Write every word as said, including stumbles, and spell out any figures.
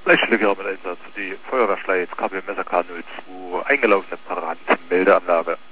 Einsatz. Die Feuerwehrschlei jetzt K B M S K null zwei eingelaufene Brandmeldeanlage.